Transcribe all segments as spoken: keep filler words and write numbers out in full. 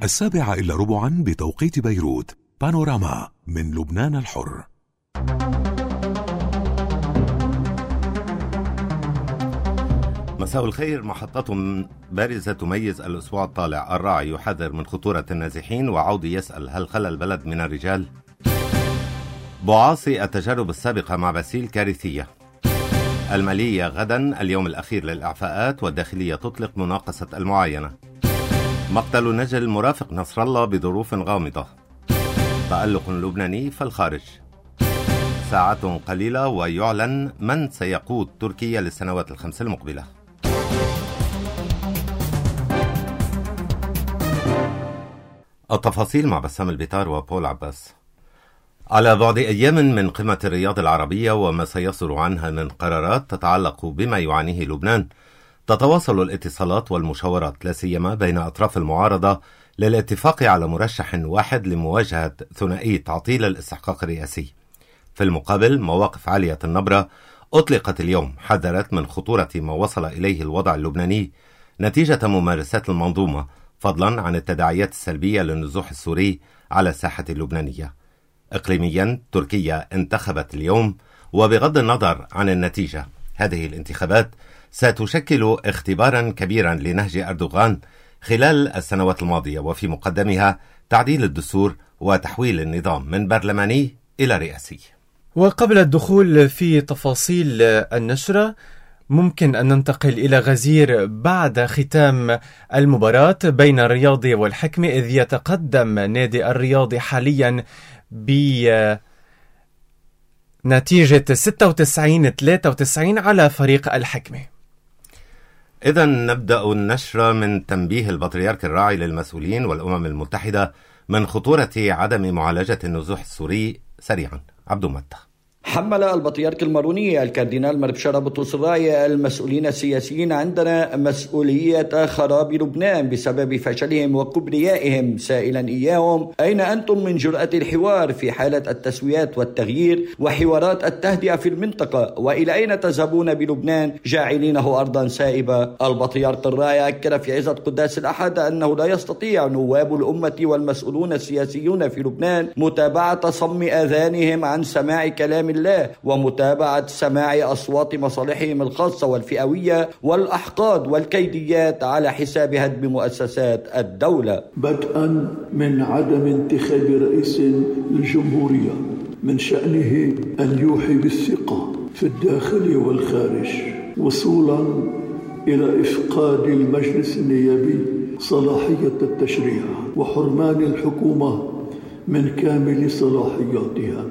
السابعة إلا ربعا بتوقيت بيروت. بانوراما من لبنان الحر. مساء الخير. محطة بارزة تميز الأسبوع الطالع. الراعي يحذر من خطورة النازحين، وعودي يسأل هل خلى البلد من الرجال؟ بوعاصي التجارب السابقة مع باسيل كارثية. المالية غدا اليوم الأخير للإعفاءات، والداخلية تطلق مناقصة المعاينة. مقتل نجل مرافق نصر الله بظروف غامضة. تألق لبناني في الخارج. ساعات قليلة ويعلن من سيقود تركيا للسنوات الخمس المقبلة. التفاصيل مع بسام البيطار وبول عباس. على بعد أيام من قمة الرياض العربية وما سيصدر عنها من قرارات تتعلق بما يعانيه لبنان، تتواصل الاتصالات والمشاورات لا سيما بين أطراف المعارضة للاتفاق على مرشح واحد لمواجهة ثنائية تعطيل الاستحقاق الرئاسي. في المقابل، مواقف عالية النبرة أطلقت اليوم حذرت من خطورة ما وصل إليه الوضع اللبناني نتيجة ممارسات المنظومة، فضلا عن التداعيات السلبية للنزوح السوري على الساحة اللبنانية. إقليميا، تركيا انتخبت اليوم، وبغض النظر عن النتيجة هذه الانتخابات ستشكل اختبارا كبيرا لنهج أردوغان خلال السنوات الماضية، وفي مقدمها تعديل الدستور وتحويل النظام من برلماني إلى رئاسي. وقبل الدخول في تفاصيل النشرة، ممكن أن ننتقل إلى غزير بعد ختام المباراة بين الرياضي والحكمة، إذ يتقدم نادي الرياضي حاليا بنتيجة ستة وتسعين ثلاثة وتسعين على فريق الحكمة. إذا نبدأ النشرة من تنبيه البطريرك الراعي للمسؤولين والأمم المتحدة من خطورة عدم معالجة النزوح السوري سريعا. عبدو متى. حمل البطريرك الماروني الكاردينال مربشارة بطرس الراعي المسؤولين السياسيين عندنا مسؤولية خراب لبنان بسبب فشلهم وكبريائهم، سائلا إياهم أين أنتم من جرأة الحوار في حالة التسويات والتغيير وحوارات التهدئة في المنطقة؟ وإلى أين تذهبون بلبنان جاعلينه أرضا سائبة؟ البطريرك الراعي أكد في عظة قداس الأحد أنه لا يستطيع نواب الأمة والمسؤولون السياسيون في لبنان متابعة صم آذانهم عن سماع كلام الله ومتابعة سماع أصوات مصالحهم الخاصة والفئوية والأحقاد والكيديات على حساب هدم مؤسسات الدولة. بدءا من عدم انتخاب رئيس للجمهورية من شأنه أن يوحي بالثقة في الداخل والخارج، وصولا إلى إفقاد المجلس النيابي صلاحية التشريع وحرمان الحكومة من كامل صلاحياتها،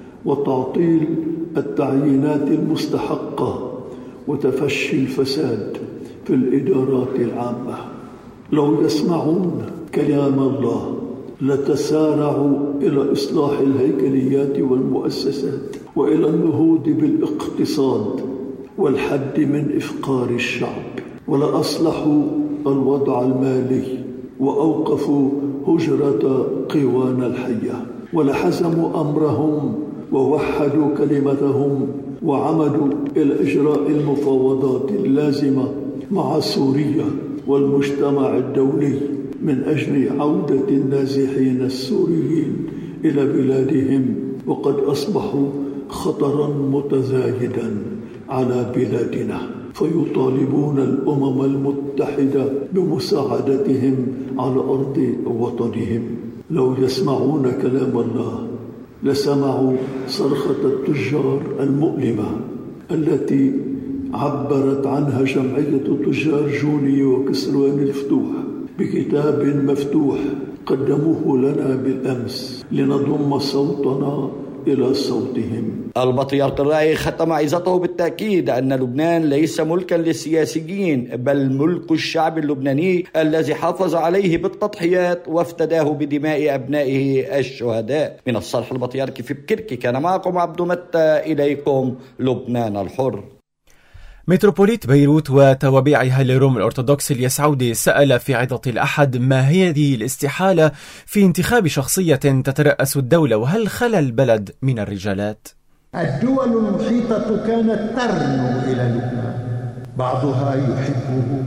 وتعطيل التعيينات المستحقة، وتفشي الفساد في الإدارات العامة. لو يسمعون كلام الله لتسارعوا إلى إصلاح الهيكليات والمؤسسات وإلى النهوض بالاقتصاد والحد من إفقار الشعب، ولأصلحوا الوضع المالي وأوقفوا هجرة قوانا الحية، ولحزموا أمرهم ووحدوا كلمتهم وعمدوا إلى إجراء المفاوضات اللازمة مع سوريا والمجتمع الدولي من أجل عودة النازحين السوريين إلى بلادهم، وقد أصبحوا خطرا متزايدا على بلادنا، فيطالبون الأمم المتحدة بمساعدتهم على أرض وطنهم. لو يسمعون كلام الله لسمعوا صرخة التجار المؤلمة التي عبرت عنها جمعية تجار جوني وكسروان الفتوح بكتاب مفتوح قدموه لنا بالأمس لنضم صوتنا إلى صوتهم. البطريرك الراعي ختم عظته بالتأكيد أن لبنان ليس ملكا للسياسيين، بل ملك الشعب اللبناني الذي حافظ عليه بالتضحيات وافتداه بدماء أبنائه الشهداء. من الصالح البطريركي في بكركي، كان معكم عبدو متى، إليكم لبنان الحر. متروبوليت بيروت وتوابعها لروم الأرثوذكس اليسعودي سأل في عظة الأحد ما هي هذه الاستحالة في انتخاب شخصية تترأس الدولة، وهل خلى البلد من الرجالات؟ الدول المحيطة كانت ترنو إلى لبنان، بعضها يحبه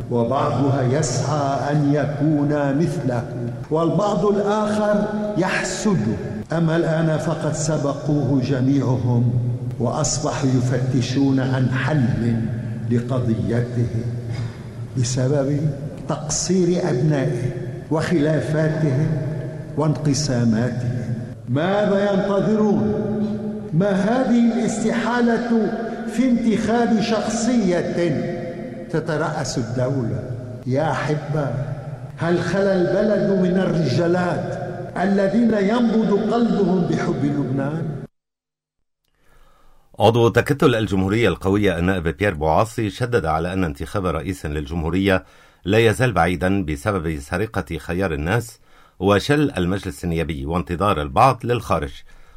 وبعضها يسعى أن يكون مثله، والبعض الآخر يحسد. أما الآن فقد سبقوه جميعهم وأصبحوا يفتشون عن حل لقضيته بسبب تقصير أبنائه وخلافاتهم وانقساماتهم. ماذا ينتظرون؟ ما هذه الاستحالة في انتخاب شخصية تترأس الدولة؟ يا أحبة، هل خلا البلد من الرجالات الذين ينبض قلبهم بحب لبنان؟ عضو تكتل الجمهورية القوية النائب بيير بوعاصي شدد على أن انتخاب رئيس للجمهورية لا يزال بعيدا بسبب سرقة خيار الناس وشل المجلس النيابي وانتظار البعض للخارج.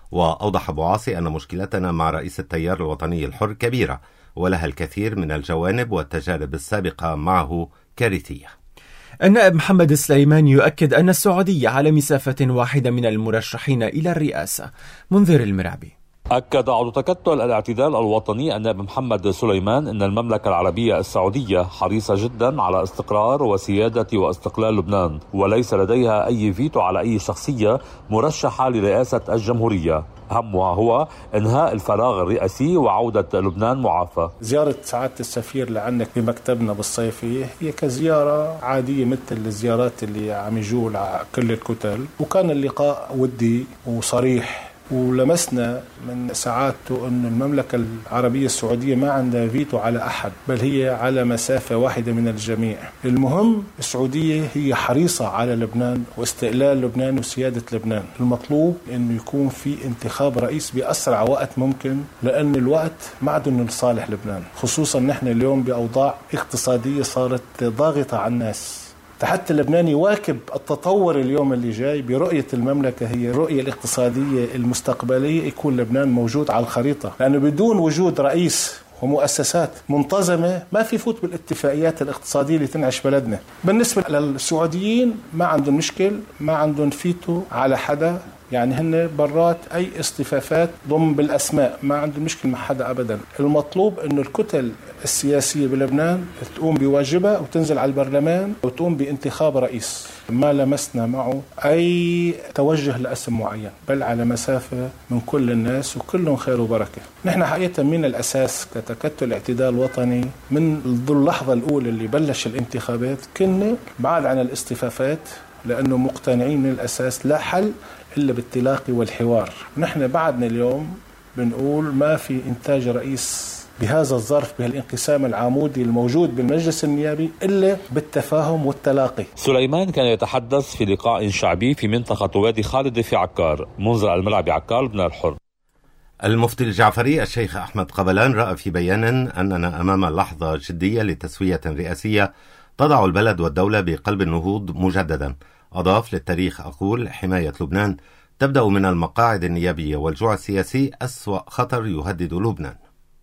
وأوضح بوعاصي أن مشكلتنا مع رئيس التيار الوطني الحر كبيرة ولها الكثير من الجوانب، والتجارب السابقة معه كارثية. النائب محمد سليمان يؤكد أن السعودية على مسافة واحدة من المرشحين إلى الرئاسة. منذر المرعبي. أكد عضو تكتل الاعتدال الوطني النائب محمد سليمان أن المملكة العربية السعودية حريصة جدا على استقرار وسيادة واستقلال لبنان، وليس لديها أي فيتو على أي شخصية مرشحة لرئاسة الجمهورية. همها هو إنهاء الفراغ الرئاسي وعودة لبنان معافى. زيارة سعادة السفير لعندك بمكتبنا بالصيفية هي كزيارة عادية مثل الزيارات اللي عم يجوا لكل الكتل، وكان اللقاء ودي وصريح، ولمسنا من سعادته أن المملكة العربية السعودية ما عندها فيتو على أحد، بل هي على مسافة واحدة من الجميع. المهم السعودية هي حريصة على لبنان واستقلال لبنان وسيادة لبنان. المطلوب أنه يكون في انتخاب رئيس بأسرع وقت ممكن، لأن الوقت ما عاد لصالح لبنان، خصوصا نحن اليوم بأوضاع اقتصادية صارت ضاغطة على الناس. حتى لبنان يواكب التطور اليوم اللي جاي برؤية المملكة، هي الرؤية الاقتصادية المستقبلية، يكون لبنان موجود على الخريطة، لأنه بدون وجود رئيس ومؤسسات منتظمة ما في فوت بالاتفاقيات الاقتصادية اللي تنعش بلدنا. بالنسبة للسعوديين ما عندهم مشكل، ما عندهم فيتو على حدا، يعني هن برات أي اصطفافات ضم بالأسماء، ما عندهم مشكل مع حدا أبدا. المطلوب أنه الكتل السياسية بلبنان تقوم بواجبها وتنزل على البرلمان وتقوم بانتخاب رئيس. ما لمسنا معه أي توجه لاسم معين، بل على مسافة من كل الناس وكلهم خير وبركة. نحن حقيقة من الأساس كتكتل اعتدال وطني من اللحظة الأولى اللي بلش الانتخابات كنا بعد عن الاصطفافات، لأنه مقتنعين من الأساس لا حل إلا بالتلاقي والحوار. نحن بعدنا اليوم بنقول ما في إنتاج رئيس بهذا الظرف بهالانقسام العمودي الموجود بالمجلس النيابي إلا بالتفاهم والتلاقي. سليمان كان يتحدث في لقاء شعبي في منطقة وادي خالد في عكار. منذر الملعبي عكار، لبنان الحر. المفتي الجعفري الشيخ أحمد قبلان رأى في بيان أننا أمام لحظة جدية لتسوية رئاسية تضع البلد والدولة بقلب النهوض مجددا. أضاف: للتاريخ أقول حماية لبنان تبدأ من المقاعد النيابية، والجوع السياسي أسوأ خطر يهدد لبنان.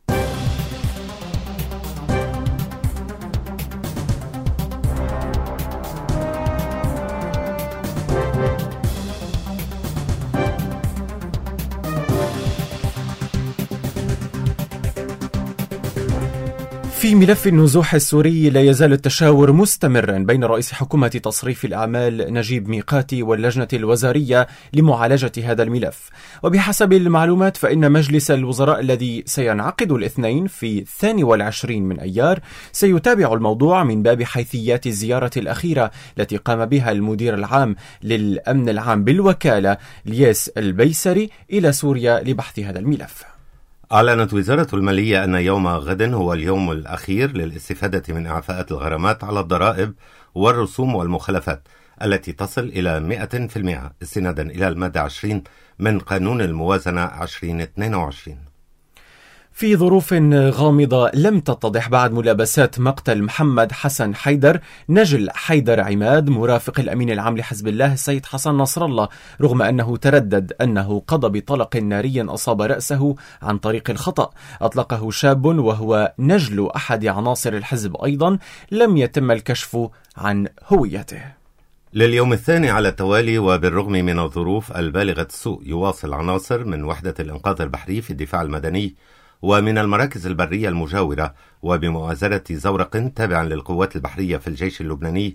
في ملف النزوح السوري لا يزال التشاور مستمرا بين رئيس حكومة تصريف الأعمال نجيب ميقاتي واللجنة الوزارية لمعالجة هذا الملف. وبحسب المعلومات فإن مجلس الوزراء الذي سينعقد الاثنين في الثاني والعشرين من أيار سيتابع الموضوع من باب حيثيات الزيارة الأخيرة التي قام بها المدير العام للأمن العام بالوكالة لياس البيسري إلى سوريا لبحث هذا الملف. أعلنت وزارة المالية أن يوم غد هو اليوم الأخير للاستفادة من إعفاءات الغرامات على الضرائب والرسوم والمخالفات التي تصل إلى مئة بالمئة استنادا إلى المادة عشرين من قانون الموازنة عشرين اثنين وعشرين. في ظروف غامضة لم تتضح بعد ملابسات مقتل محمد حسن حيدر نجل حيدر عماد مرافق الأمين العام لحزب الله السيد حسن نصر الله، رغم أنه تردد أنه قضى بطلق ناري أصاب رأسه عن طريق الخطأ. أطلقه شاب وهو نجل أحد عناصر الحزب أيضا، لم يتم الكشف عن هويته. لليوم الثاني على التوالي وبالرغم من الظروف البالغة السوء، يواصل عناصر من وحدة الإنقاذ البحري في الدفاع المدني ومن المراكز البرية المجاورة، وبمؤازرة زورق تابع للقوات البحرية في الجيش اللبناني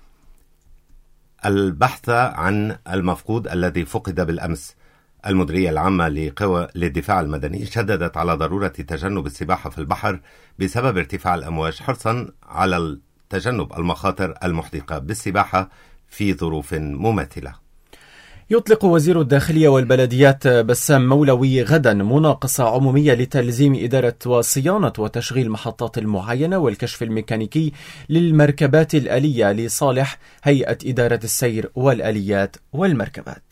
البحث عن المفقود الذي فقد بالأمس. المديرية العامة لقوى للدفاع المدني شددت على ضرورة تجنب السباحة في البحر بسبب ارتفاع الأمواج، حرصا على تجنب المخاطر المحدقة بالسباحة في ظروف مماثلة. يطلق وزير الداخلية والبلديات بسام مولوي غدا مناقصة عمومية لتلزيم إدارة وصيانة وتشغيل محطات المعاينة والكشف الميكانيكي للمركبات الآلية لصالح هيئة إدارة السير والآليات والمركبات.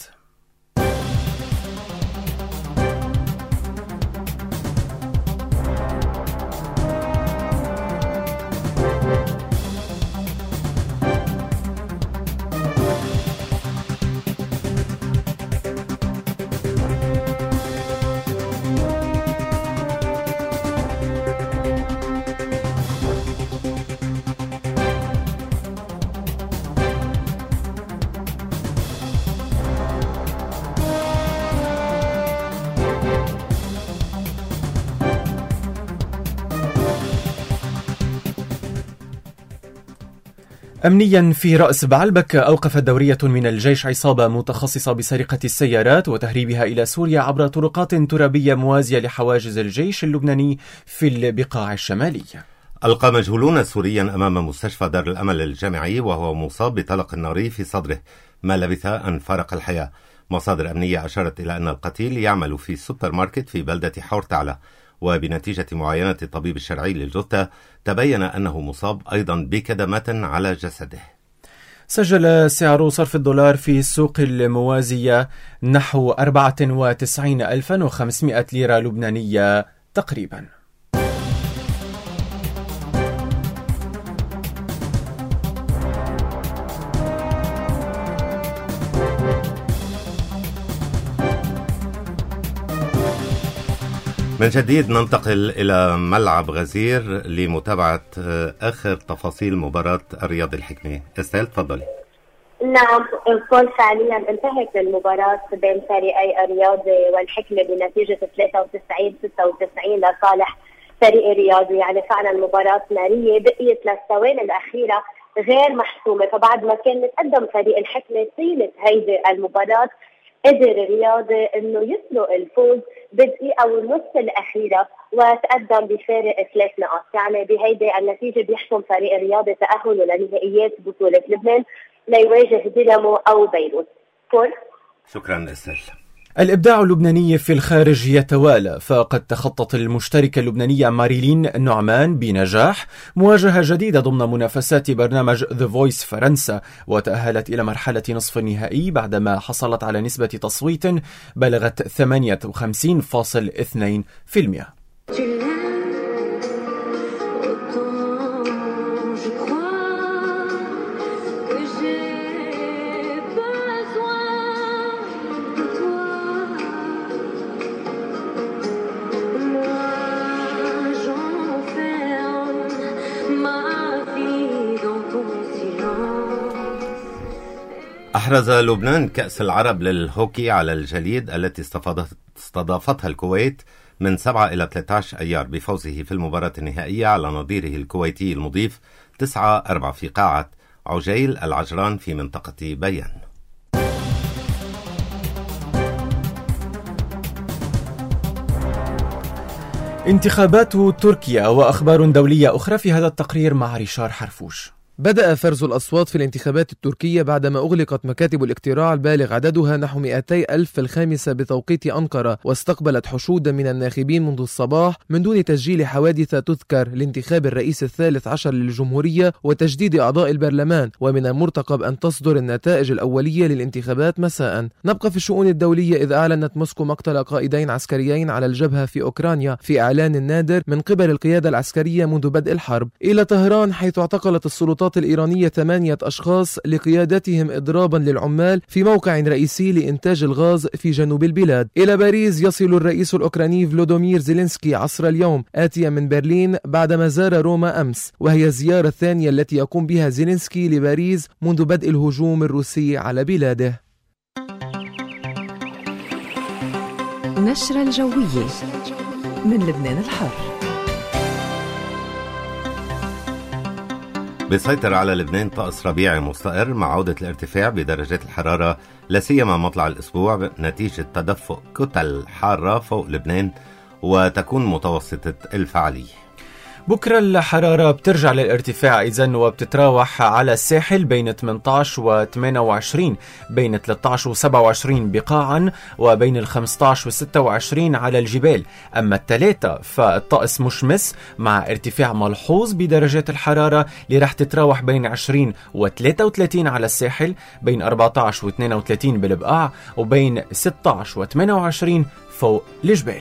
أمنيا في رأس بعلبك، أوقفت دورية من الجيش عصابة متخصصة بسرقة السيارات وتهريبها إلى سوريا عبر طرقات ترابية موازية لحواجز الجيش اللبناني في البقاع الشمالية. ألقى مجهولون سوريا أمام مستشفى دار الأمل الجامعي وهو مصاب بطلق ناري في صدره، ما لبث أن فارق الحياة. مصادر أمنية أشارت إلى أن القتيل يعمل في سوبر ماركت في بلدة حورتعلة، وبنتيجة معاينة الطبيب الشرعي للجثة تبين أنه مصاب أيضا بكدمات على جسده. سجل سعر صرف الدولار في السوق الموازية نحو أربعة وتسعين ألفا وخمسمائة ليرة لبنانية تقريبا. من جديد ننتقل إلى ملعب غزير لمتابعة آخر تفاصيل مباراة الرياض الحكمي. استيل تفضلي. نعم بول، فعليا انتهت المباراة بين فريقي الرياض والحكمة بنتيجة ثلاثة وتسعين ستة وتسعين لصالح فريق الرياض. يعني فعلا مباراة نارية بقيت للثواني الأخيرة غير محسومة، فبعد ما كان متقدم فريق الحكمة طيلة هيدي المباراة قدر الرياض انه يسرق الفوز بالدقيقه والنص الاخيره وتقدم بفارق ثلاث نقاط. يعني بهيدي النتيجه بيحسم فريق الرياض تاهله لنهائيات بطوله لبنان ليواجه دينامو او بيروت. فور. شكرا استاذ. الإبداع اللبناني في الخارج يتوالى، فقد تخطت المشتركة اللبنانية ماريلين نعمان بنجاح مواجهة جديدة ضمن منافسات برنامج The Voice فرنسا، وتأهلت إلى مرحلة نصف النهائي بعدما حصلت على نسبة تصويت بلغت ثمانية وخمسين فاصلة اثنين بالمئة. أحرز لبنان كأس العرب للهوكي على الجليد التي استضافتها الكويت من سبعة إلى ثلاثة عشر أيار بفوزه في المباراة النهائية على نظيره الكويتي المضيف تسعة أربعة في قاعة عجيل العجران في منطقة بيان. انتخابات تركيا وأخبار دولية أخرى في هذا التقرير مع ريشار حرفوش. بدأ فرز الأصوات في الانتخابات التركية بعدما أغلقت مكاتب الاقتراع البالغ عددها نحو مئتي ألف في الخامسة بتوقيت أنقرة، واستقبلت حشودا من الناخبين منذ الصباح من دون تسجيل حوادث تذكر لانتخاب الرئيس الثالث عشر للجمهورية وتجديد أعضاء البرلمان، ومن المرتقب أن تصدر النتائج الأولية للانتخابات مساء. نبقى في الشؤون الدولية، إذ أعلنت موسكو مقتل قائدين عسكريين على الجبهة في أوكرانيا في إعلان نادر من قبل القيادة العسكرية منذ بدء الحرب، إلى طهران حيث اعتقلت السلطات الإيرانية ثمانية أشخاص لقيادتهم إضرابا للعمال في موقع رئيسي لإنتاج الغاز في جنوب البلاد. إلى باريس يصل الرئيس الأوكراني فلودومير زيلينسكي عصر اليوم آتيا من برلين بعدما زار روما أمس، وهي الزيارة الثانية التي يقوم بها زيلينسكي لباريس منذ بدء الهجوم الروسي على بلاده. نشرة الجوية. من لبنان الحر. بيسيطر على لبنان طقس ربيعي مستقر مع عودة الارتفاع بدرجات الحرارة لاسيما مطلع الأسبوع نتيجة تدفق كتل حارة فوق لبنان وتكون متوسطة الفعالية. بكرة الحرارة بترجع للارتفاع إذن وبتتراوح على الساحل بين ثمانية عشر و ثمانية وعشرين، بين ثلاثة عشر و سبعة وعشرين بقاعا، وبين ال خمسة عشر و ستة وعشرين على الجبال. أما الثلاثة فالطقس مشمس مع ارتفاع ملحوظ بدرجات الحرارة اللي رح تتراوح بين عشرين و ثلاثة وثلاثين على الساحل، بين أربعة عشر و اثنين وثلاثين بالبقاع، وبين ستة عشر و ثمانية وعشرين فوق الجبال.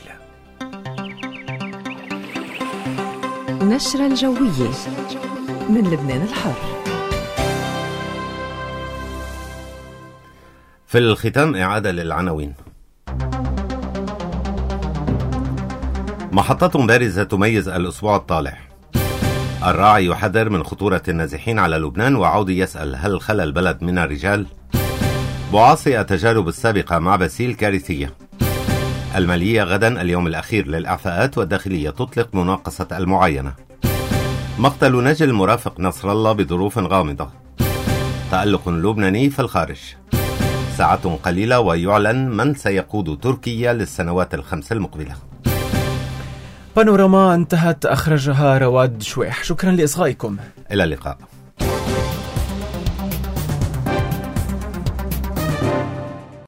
نشرة الجوية من لبنان الحر. في الختام إعادة للعناوين. محطات بارزة تميز الأسبوع الطالع. الراعي يحذر من خطورة النازحين على لبنان، وعودي يسأل هل خلى البلد من الرجال؟ بوعاصي التجارب السابقة مع باسيل كارثية. المالية غدا اليوم الأخير للإعفاءات، والداخلية تطلق مناقصة المعاينة. مقتل نجل مرافق نصر الله بظروف غامضة. تألق لبناني في الخارج. ساعات قليلة ويعلن من سيقود تركيا للسنوات الخمس المقبلة. بانوراما انتهت، أخرجها رواد شويح. شكرا لإصغائكم. إلى اللقاء.